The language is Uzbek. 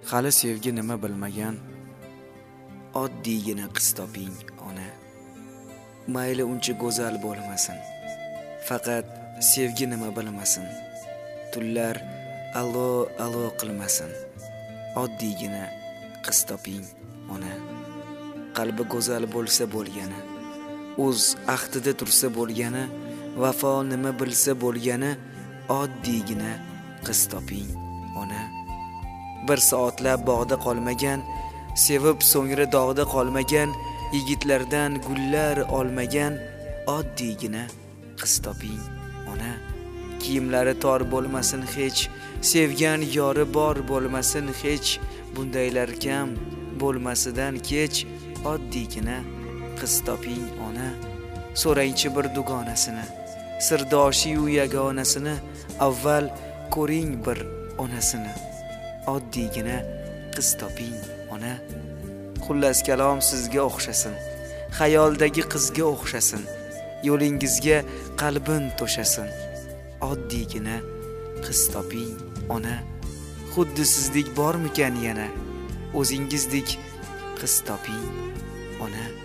Hali sevgi nima bilmagan oddiygina qiz toping ona. Mayli uncha go'zal bo'lmasin, faqat sevgi nima bilmasin. Tunlar alo qilmasin, oddiygina qiz toping ona. Qalbi go'zal bo'lsa bo'lgani, o'z ahdida tursa bo'lgani, vafo nima bilsa bo'lgani, oddiygina qiz toping ona. Bir soatlab bog'da qolmagan, sevib so'ngra dog'da qolmagan, yigitlardan gullar olmagan, oddiygina qiz toping ona. Kiyimlari tor bo'lmasin hech, sevgan yori bor bo'lmasin hech, bundaylar kam bo'lmasidan kech, oddiygina qiz toping ona. So'raychi bir dugonasini, sirdoshi u yagonasini, avval ko'ring bir onasini, oddiygina qiz toping ona. Xullas kalom sizga o'xshasin, xayoldagi qizga o'xshasin, yo'lingizga qalbin to'shasin, oddiygina qiz toping ona. Xuddi sizdek bormikan yana, o'zingizdek qiz toping ona.